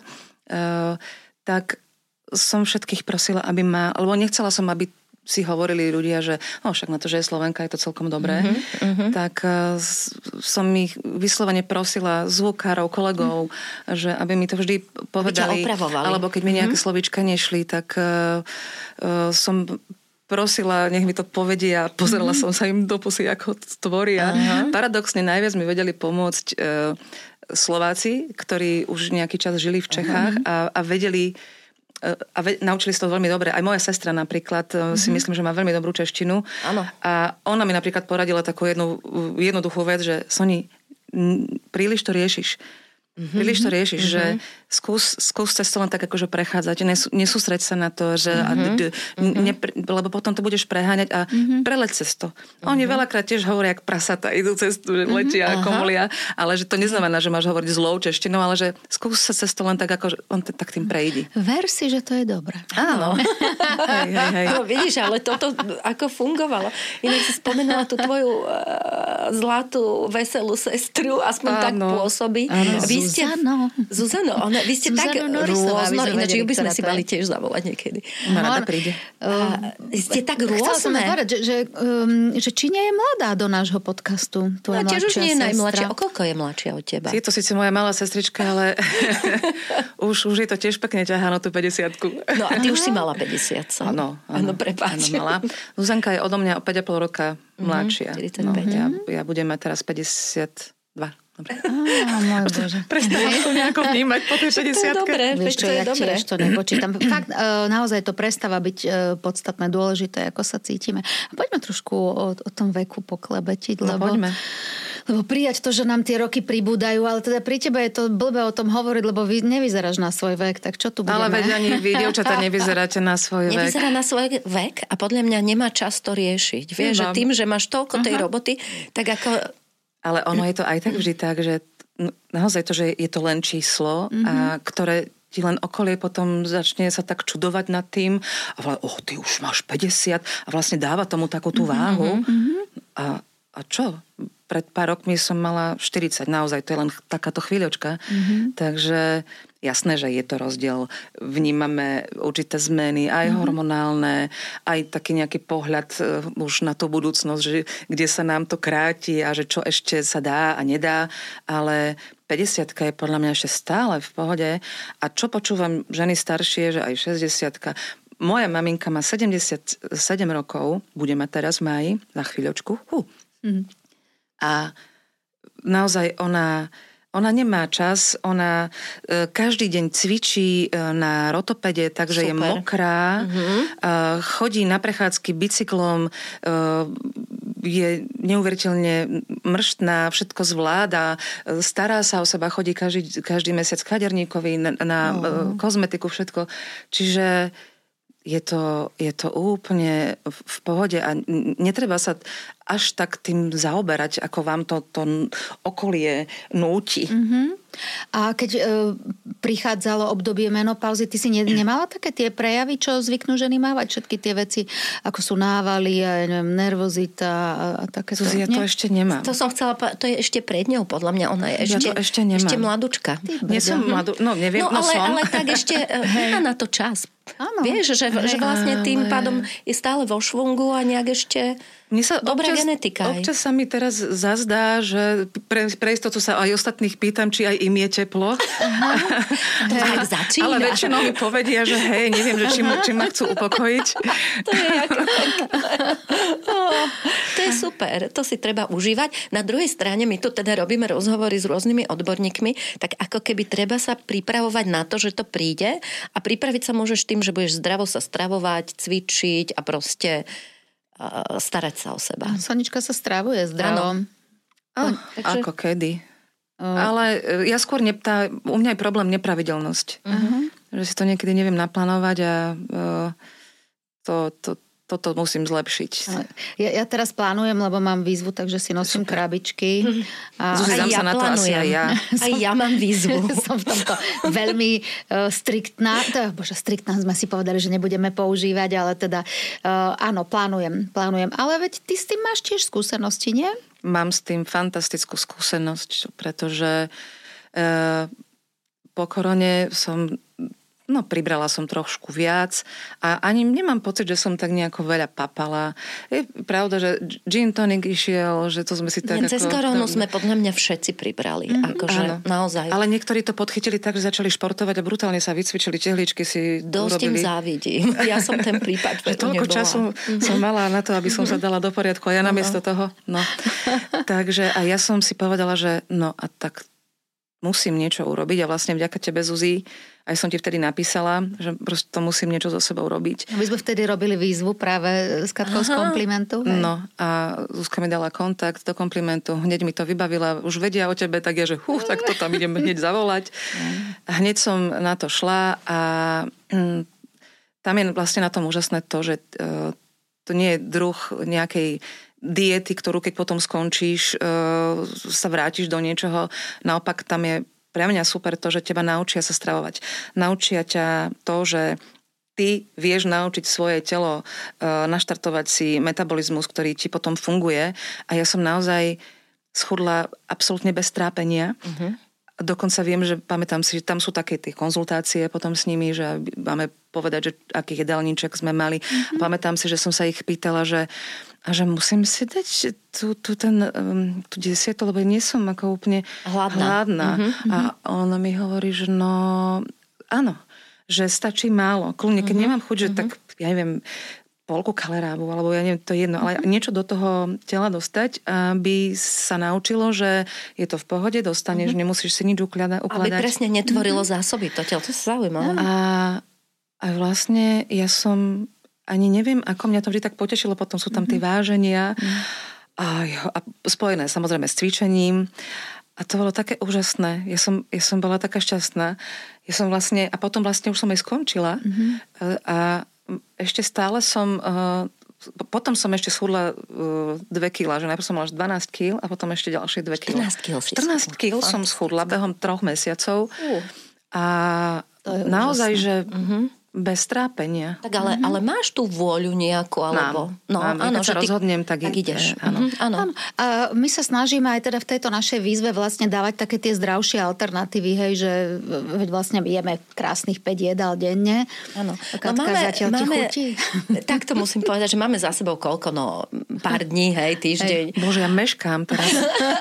tak som všetkých prosila, aby lebo nechcela som, aby si hovorili ľudia, že však na to, že je Slovenka, je to celkom dobré. Tak som ich vyslovene prosila zvukárov, kolegov, že aby mi to vždy povedali. Aby ťa opravovali. Alebo keď mi nejaké slovíčka nešli, tak som prosila, nech mi to povedia. Pozerala som sa im do pusy, ako to tvoria. Paradoxne najviac mi vedeli pomôcť Slováci, ktorí už nejaký čas žili v Čechách a vedeli naučili sa to veľmi dobre. Aj moja sestra napríklad si myslím, že má veľmi dobrú češtinu. Áno. A ona mi napríklad poradila takú jednoduchú vec, že Soni, príliš to riešiš. Príliš to riešiš, že skús cez to len tak akože prechádzať. Nesústreď sa na to, že lebo potom to budeš preháňať a preleď cez to. Oni veľakrát tiež hovoria, jak prasata, idú cestu, že letia a komulia, ale že to neznamená, že máš hovoriť zlou češtinou, ale že skús sa cez to len tak, ako, len tak tým prejdi. Ver si, že to je dobré. Áno. Hej. No vidíš, ale toto ako fungovalo. Inak si spomenula tú tvoju zlatú, veselú sestru, aspoň tak pôsobí. Zuzano, vy ste tak rôzno, ináč ju by sme si mali tiež zavolať niekedy. Rada príde. Ste tak rôzne. Chcela som povedať, že či nie je mladá do nášho podcastu, tvoja mladšia tiež už nie je sestra. najmladšia. O koľko je mladšia od teba? Je to síce moja malá sestrička, ale už je to tiež pekne ťahá na tú 50-ku. No a ty už si mala 50. Áno, prepáč. Mala. Zuzanka je odo mňa o 5,5 roka mladšia. 45. Ja budem mať teraz 52. Dobre. Môj Bože. Prestávam to nejako vnímať po tej 50-ke. Dobre, vieš čo, ja tiež to nepočítam. Fakt, naozaj to prestáva byť podstatné, dôležité, ako sa cítime. A poďme trošku o tom veku poklebetiť, lebo prijať to, že nám tie roky pribúdajú, ale teda pri tebe je to blbé o tom hovoriť, lebo vy nevyzeráš na svoj vek, tak čo tu budeme? Ale veď ani vy, dievčatá, nevyzeráte na svoj vek. Nevyzerá na svoj vek a podľa mňa nemá čas to riešiť. Vieš, že tým, že máš toľko tej roboty, tak ako... Ale ono je to aj tak vždy tak, že naozaj to, že je to len číslo, a ktoré ti len okolie potom začne sa tak čudovať nad tým a ty už máš 50 a vlastne dáva tomu takú tú váhu. A čo? Pred pár rokmi som mala 40, naozaj, to je len takáto chvíľočka. Takže jasné, že je to rozdiel. Vnímame určité zmeny, aj hormonálne, aj taký nejaký pohľad už na tú budúcnosť, že kde sa nám to kráti a že čo ešte sa dá a nedá, ale 50-ka je podľa mňa ešte stále v pohode. A čo počúvam ženy staršie, že aj 60-ka. Moja maminka má 77 rokov, bude mať teraz v máji, za chvíľočku. A naozaj ona nemá čas, ona každý deň cvičí na rotopede, takže je mokrá, chodí na prechádzky bicyklom, je neuveriteľne mrštná, všetko zvláda, stará sa o seba, chodí každý mesiac k kaderníkovi na kozmetiku, všetko. Čiže je to úplne v pohode a netreba sa až tak tým zaoberať, ako vám to okolie núti. A keď prichádzalo obdobie menopauzy, ty si nemala také tie prejavy, čo zvyknú ženy mávať? Všetky tie veci, ako sú návaly, nervozita a takéto? Ja to ešte nemám. To som chcela to je ešte pred ňou, podľa mňa. Ona je ešte mladučka. Nie som neviem, ale tak ešte má na to čas. Áno. Vieš, že vlastne tým pádom je stále vo švungu a nejak ešte dobrá genetika. Občas sa mi teraz zazdá, že pre istotu sa aj ostatných pýtam, či aj im je teplo. Tak začína. Ale väčšinou mi povedia, že hej, neviem, že či ma chcú upokojiť. To je super, to si treba užívať. Na druhej strane my tu teda robíme rozhovory s rôznymi odborníkmi, tak ako keby treba sa pripravovať na to, že to príde a pripraviť sa môžeš tým, že budeš zdravo sa stravovať, cvičiť a proste starať sa o seba. Sonička sa stravuje zdravo. Ako kedy. Ale ja skôr u mňa je problém nepravidelnosť. Že si to niekedy neviem naplánovať a toto musím zlepšiť. Ja teraz plánujem, lebo mám výzvu, takže si nosím krabičky. Zuzi, dám sa na to asi aj ja. Aj ja mám výzvu. Som v tomto veľmi striktná. Striktná sme si povedali, že nebudeme používať, ale teda áno, plánujem. Ale veď ty s tým máš tiež skúsenosti, nie? Mám s tým fantastickú skúsenosť, pretože po korone som pribrala som trošku viac a ani nemám pocit, že som tak nejako veľa papala. Je pravda, že gin tonic išiel, že to sme si tak cez koronu sme podľa mňa všetci pribrali. Akože naozaj. Ale niektorí to podchytili tak, že začali športovať a brutálne sa vycvičili, tehličky si dosť urobili. Dosť im závidím. Ja som ten prípad. Toľko času som mala na to, aby som sa dala do poriadku a ja namiesto toho. No. Takže a ja som si povedala, že no a tak musím niečo urobiť a vlastne vďaka tebe, Zuzi, aj som ti vtedy napísala, že proste to musím niečo so sebou robiť. My sme vtedy robili výzvu práve s Katkou z Komplimentu. Hej? No a Zuzka mi dala kontakt do Komplimentu, hneď mi to vybavila, už vedia o tebe, tak ja, že tak to tam idem hneď zavolať. A hneď som na to šla a tam je vlastne na tom úžasné to, že to nie je druh nejakej diety, ktorú keď potom skončíš, sa vrátiš do niečoho. Naopak tam je pre mňa super to, že teba naučia sa stravovať. Naučia ťa to, že ty vieš naučiť svoje telo naštartovať si metabolizmus, ktorý ti potom funguje. A ja som naozaj schudla absolútne bez trápenia. Dokonca viem, že pamätám si, že tam sú také tie konzultácie potom s nimi, že máme povedať, že akých jedálniček sme mali. A pamätám si, že som sa ich pýtala, že musím si dať tú desietu, lebo nie som ako úplne hladná. A ona mi hovorí, že no áno, že stačí málo. Kľudne, keď nemám chuť, že tak, ja neviem, polku kalerábu, alebo ja neviem, to je jedno, ale niečo do toho tela dostať, aby sa naučilo, že je to v pohode, dostaneš, nemusíš si nič ukladať. Aby presne netvorilo zásoby to telo, to sa zaujímavé. A vlastne ja som ani neviem, ako mňa to vždy tak potešilo, potom sú tam tie váženia a spojené samozrejme s cvičením. A to bolo také úžasné. Ja som bola taká šťastná. Ja som vlastne, a potom vlastne už som aj skončila a ešte stále som, potom som ešte schudla 2 kg, že najprv som mala 12 kg a potom ešte ďalšie 2 kg. 14 kg som schudla behom 3 mesiacov a naozaj, že bez trápenia. Tak ale máš tú vôľu nejakú, alebo... Mám. Áno, keď sa rozhodnem, tak ideš. Áno. A my sa snažíme aj teda v tejto našej výzve vlastne dávať také tie zdravšie alternatívy, hej, že vlastne jeme krásnych 5 jedál denne. Áno. Katka, zatiaľ ti chutí? Tak to musím povedať, že máme za sebou koľko, pár dní, hej, týždeň. Bože, ja meškám teraz.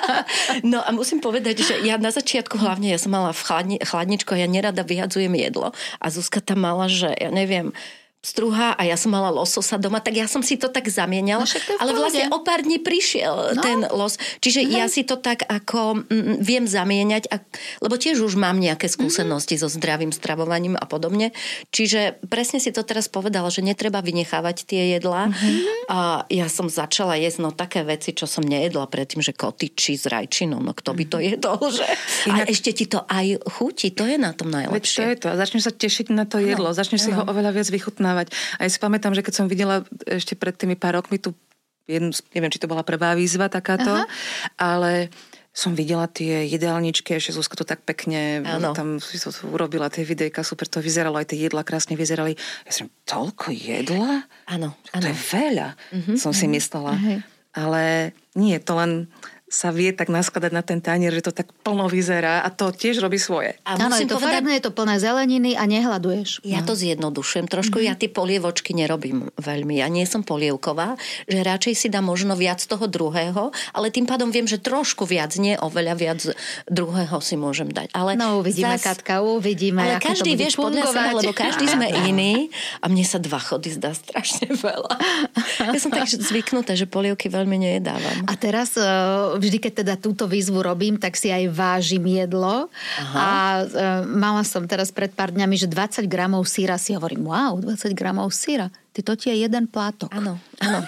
No a musím povedať, že ja na začiatku hlavne, ja som mala v chladničku, ja nerada vyhadzujem jedlo a Zuzka tam mala, že ja neviem, struha a ja som mala lososa doma, tak ja som si to tak zamieniala, ale vlastne o pár dní prišiel ten los. Čiže ja si to tak ako viem zamieňať, lebo tiež už mám nejaké skúsenosti so zdravým stravovaním a podobne. Čiže presne si to teraz povedala, že netreba vynechávať tie jedlá. A ja som začala jesť také veci, čo som nejedla predtým, že kotyči s rajčinou, kto by to jedol, že? A ešte ti to aj chutí, to je na tom najlepšie. Veď to je to. Začneš sa tešiť na to jedlo, začneš si ho oveľa viac vychutnávať. A ja si pamätám, že keď som videla ešte pred tými pár rokmi tú jednu, neviem, či to bola prvá výzva takáto, ale som videla tie jedálničky, ešte Zuzka to tak pekne tam si to urobila, tie videjka, super to vyzeralo, aj tie jedlá krásne vyzerali. Ja som, toľko jedla? Áno. To je veľa, som si myslela. Ale nie, to len sa vie tak naskladať na ten tanier, že to tak plno vyzerá a to tiež robí svoje. Áno, je to farebné, je to plné zeleniny a nehľaduješ. Ja to zjednodušujem trošku, ja tie polievočky nerobím veľmi. Ja nie som polievková, že radšej si dám možno viac toho druhého, ale tým pádom viem, že trošku viac, nie oveľa viac druhého si môžem dať. Ale uvidíme, Katka, uvidíme. Ale každý, vieš, podľa seba, lebo každý sme iný a mne sa 2 chody zdá strašne veľa. Ja som tak zvyknutá, že polievky veľmi nejedávam. A teraz vždy, keď teda túto výzvu robím, tak si aj vážim jedlo. A mala som teraz pred pár dňami, že 20 gramov syra, si hovorím, wow, 20 gramov syra. To ti je jeden plátok. Áno.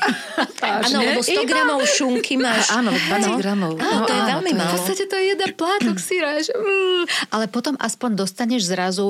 Áno, lebo 100 gramov šunky máš. Áno, 20 gramov. To je veľmi málo. V podstate to je jeden plátok syra. Ale potom aspoň dostaneš zrazu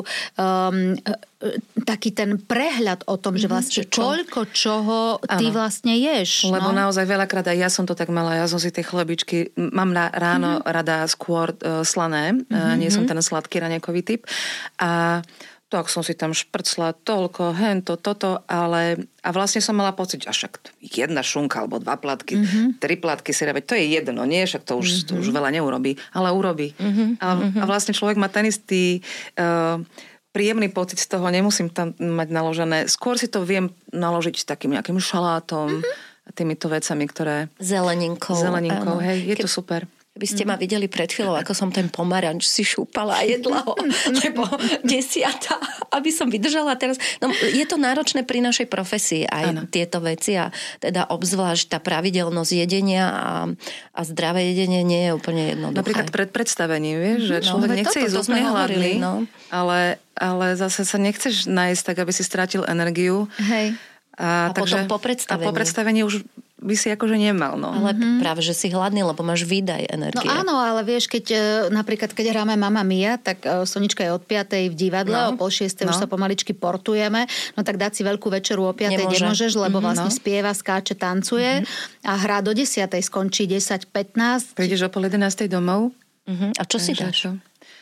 taký ten prehľad o tom, že vlastne koľko čoho ty vlastne ješ. Lebo naozaj veľakrát aj ja som to tak mala, ja som si tie chlebičky, mám ráno rada skôr slané, nie som ten sladký raňajkový typ. A tak som si tam šprcla toľko, toto, ale a vlastne som mala pocit, že však jedna šunka alebo 2 plátky, 3 plátky syra, veď to je jedno, nie? Však to už veľa neurobí, ale urobí. A vlastne človek má ten istý príjemný pocit z toho, nemusím tam mať naložené. Skôr si to viem naložiť s takým nejakým šalátom, týmito vecami, ktoré... Zeleninkou, hej, je to super. By ste ma videli pred chvíľou, ako som ten pomaranč si šúpala a jedla ho, lebo 10, aby som vydržala teraz. No, je to náročné pri našej profesii aj tieto veci a teda obzvlášť tá pravidelnosť jedenia a zdravé jedenie nie je úplne jednoduché. Napríklad pred predstavením, vieš, že človek nechce ísť úplne hladný, ale zase sa nechceš nájsť tak, aby si strátil energiu. Hej. A potom po predstavení. A po predstavení už by si akože nemal, no. Ale práve, že si hladný, lebo máš výdaj energie. No áno, ale vieš, napríklad, keď hráme Mamma Mia, tak Sonička je od 5:00 v divadle, o 5:30 už sa pomaličky portujeme, no tak dať si veľkú večeru o 5:00 nemôžeš, lebo vlastne spieva, skáče, tancuje a hrá do 10:00, skončí 10:15. Prídeš o 10:30 domov. A čo si dáš?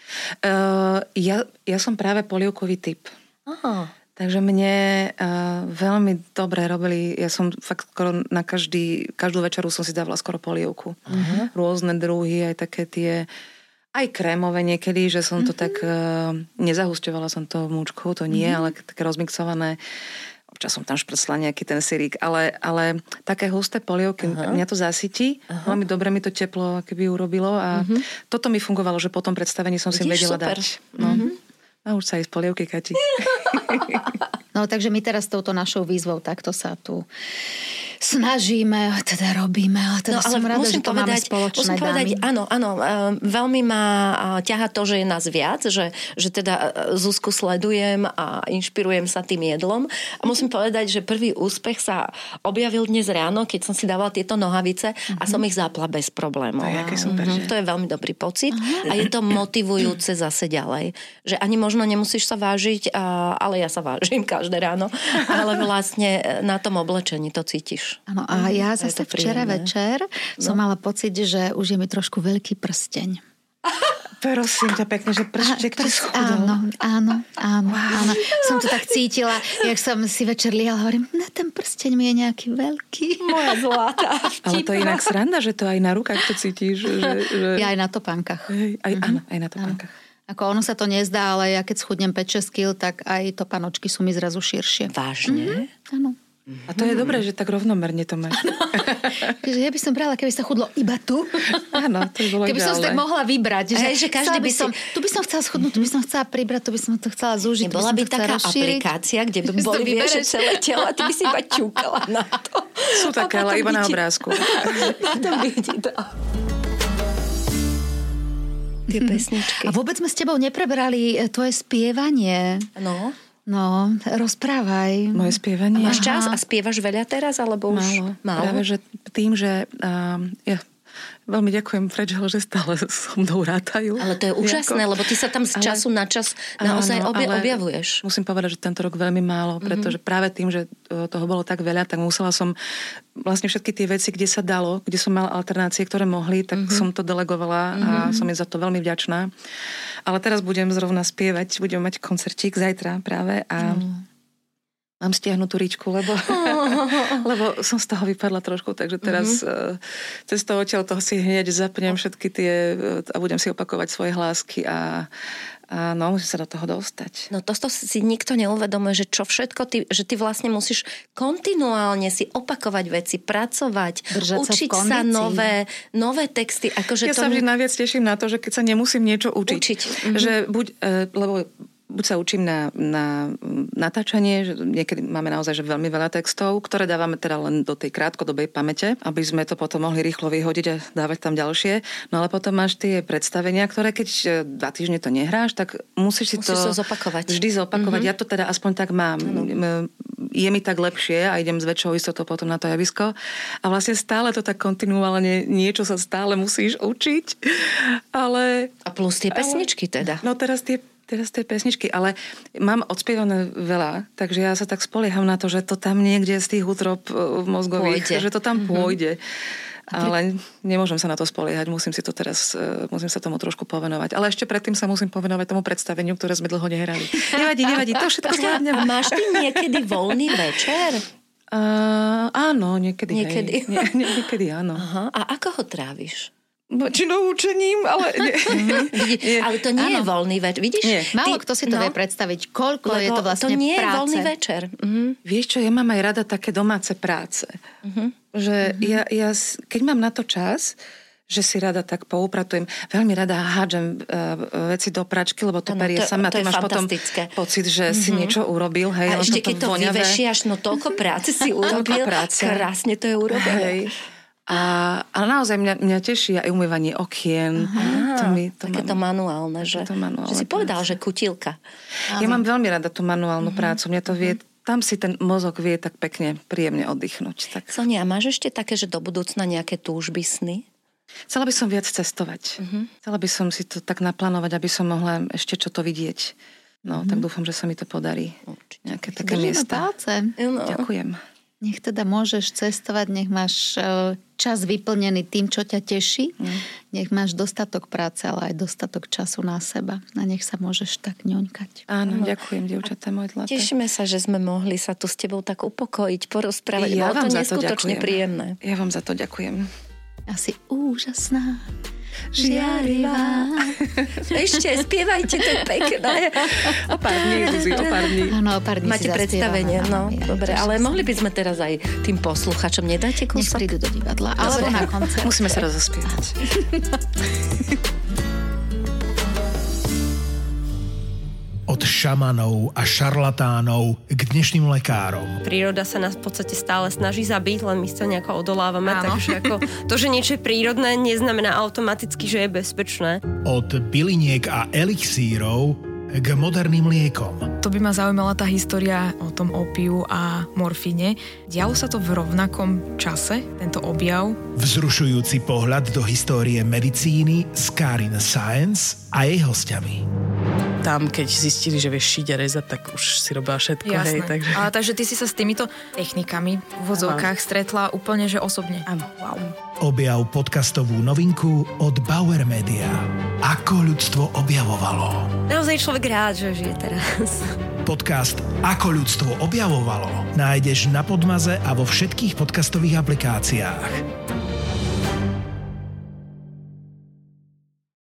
Ja som práve polievkový typ. Aha. Takže mne veľmi dobre robili, ja som fakt skoro na každú večeru som si dávala skoro polievku. Rôzne druhy, aj také tie, aj krémové niekedy, že som to tak, nezahusťovala som to múčkou, to nie, ale také rozmixované. Občas som tam šprcla nejaký ten syrík, ale také husté polievky, mňa to zasytí, veľmi dobre mi to teplo keby urobilo a toto mi fungovalo, že po tom predstavení som si vedela super. dať. No. A už sa aj z polievky, Kati. No takže my teraz touto našou výzvou takto sa tu snažíme, teda robíme, ale teda som rada, že to máme spoločné, dámy. Áno, veľmi ma ťaha to, že je nás viac, že teda Zuzku sledujem a inšpirujem sa tým jedlom. A musím povedať, že prvý úspech sa objavil dnes ráno, keď som si dávala tieto nohavice a som ich zápla bez problémov. To je veľmi dobrý pocit a je to motivujúce zase ďalej. Že ani možno nemusíš sa vážiť, ale ja sa vážim každé ráno, ale vlastne na tom oblečení to cítiš. Áno, a ja zase včera večer som mala pocit, že už je mi trošku veľký prsteň. Prosím ťa pekne, že prštek to schudol. Áno. Som to tak cítila, jak som si večer liala, hovorím, ten prsteň mi je nejaký veľký. Moja zlatá. Ale to je inak sranda, že to aj na rukách to cítiš. Že... Ja aj na topánkach. Áno, aj na topánkach. Ako ono sa to nezdá, ale ja keď schudnem 5-6 kg, tak aj topanočky sú mi zrazu širšie. Vážne? Áno. A to je dobré, že tak rovnomerne to máš. Ja by som brala, keby sa chudlo iba tu. Áno, to by bolo keby ideálne. som si tak mohla vybrať. Že každý by si... Tu by som chcela schudnúť, tu by som chcela pribrať, tu by som to chcela zúžiť. Bola by taká aplikácia, kde by boli vieš celé telo a ty by si iba ťukala na to. Sú také, ale iba na obrázku. Potom by ti to... Tie pesničky. A vôbec sme s tebou neprebrali tvoje spievanie. No, rozprávaj. Moje spievanie. Máš čas a spievaš veľa teraz, alebo už málo? Práve, že tým, že ja veľmi ďakujem Fredžel, že stále so mnou rátajú. Ale to je úžasné, lebo ty sa tam z času na čas naozaj objavuješ. Musím povedať, že tento rok veľmi málo, pretože práve tým, že toho bolo tak veľa, tak musela som vlastne všetky tie veci, kde sa dalo, kde som mala alternácie, ktoré mohli, tak som to delegovala a som jej za to veľmi vďačná. Ale teraz budem zrovna spievať, budem mať koncertík zajtra práve a mám stiahnutú ričku, lebo som z toho vypadla trošku, takže teraz cez toho odtiaľ toho si hneď zapnem všetky tie a budem si opakovať svoje hlásky a musím sa do toho dostať. No to si nikto neuvedomuje, že čo všetko že ty vlastne musíš kontinuálne si opakovať veci, pracovať, učiť sa nové texty. Akože ja sa vždy najviac teším na to, že keď sa nemusím niečo učiť. Že lebo buď sa učím na natáčanie, že niekedy máme naozaj že veľmi veľa textov, ktoré dávame teda len do tej krátkodobej pamäte, aby sme to potom mohli rýchlo vyhodiť a dávať tam ďalšie. No ale potom máš tie predstavenia, ktoré keď 2 týždne to nehráš, tak musíš to zopakovať. Vždy zopakovať. Ja to teda aspoň tak mám. Je mi tak lepšie a idem s väčšou istotou potom na to javisko. A vlastne stále to tak kontinuálne, niečo sa stále musíš učiť. Ale... A plus tie pesničky teda. No teraz tie pesničky, ale mám odspievané veľa, takže ja sa tak spolieham na to, že to tam niekde z tých útrop mozgových, že to tam pôjde. Ale nemôžem sa na to spoliehať, musím sa tomu trošku povenovať. Ale ešte predtým sa musím povenovať tomu predstaveniu, ktoré sme dlho nehrali. Nevadí, to všetko zvládnem. A máš ty niekedy voľný večer? Áno, niekedy. Niekedy áno. Aha. A ako ho tráviš? väčšinou učením, ale ale to nie je voľný večer. Vidíš? Nie. Málo kto si to vie predstaviť. Koľko je to vlastne práce? To nie je voľný večer. Vieš čo, ja mám aj rada také domáce práce. Že ja, keď mám na to čas, že si rada tak poupratujem. Veľmi rada hádžem veci do pračky, lebo to perie sama. Ty máš potom pocit, že si niečo urobil. Hej, a ešte keď to vyvešiaš, no toľko práce si urobil. Krásne to je urobené. A naozaj mňa teší aj umývanie okien. Takéto manuálne, že si povedal, že kutilka. Ja mám veľmi rada tú manuálnu prácu. Mňa to vie, tam si ten mozog vie tak pekne, príjemne oddychnúť. Tak. Sonia, máš ešte také, že do budúcna nejaké túžby, sny? Chcela by som viac cestovať. Chcela by som si to tak naplánovať, aby som mohla ešte čo to vidieť. No, tak dúfam, že sa mi to podarí. Určite. Nejaké také miesta. Ďakujem. Nech teda môžeš cestovať, nech máš čas vyplnený tým, čo ťa teší. Nech máš dostatok práce, ale aj dostatok času na seba. A nech sa môžeš tak ňoňkať. Áno, ďakujem, dievčatá moje zlaté. Tešíme sa, že sme mohli sa tu s tebou tak upokojiť, porozprávať. Ja vám to neskutočne príjemné. Ja vám za to ďakujem. Asi úžasná, žiarivá. Ešte, spievajte, to je pekné. O pár dní, Zuzi, o pár dní. Áno, o pár dní máte predstavenie, no. Dobre, ale mohli by sme teraz aj tým posluchačom, nedáte kúsok? Nech prídu do divadla, alebo na koncert. Musíme sa rozospievať. Od šamanov a šarlatánov k dnešným lekárom. Príroda sa nás v podstate stále snaží zabiť, len my sa nejako odolávame. Takže ako to, že niečo je prírodné, neznamená automaticky, že je bezpečné. Od byliniek a elixírov k moderným liekom. To by ma zaujímala tá história o tom opiu a morfíne. Dialo sa to v rovnakom čase, tento objav? Vzrušujúci pohľad do histórie medicíny s Karin Science a jej hostiami. Tam, keď zistili, že vieš šiť a rezať, tak už si robila všetko. Jasné. Hej, takže... Ale takže ty si sa s týmito technikami v vozovkách stretla úplne, že osobne. Áno. Wow. Objav podcastovú novinku od Bauer Media. Ako ľudstvo objavovalo. Naozaj človek rád, že žije teraz. Podcast Ako ľudstvo objavovalo nájdeš na Podmaze a vo všetkých podcastových aplikáciách.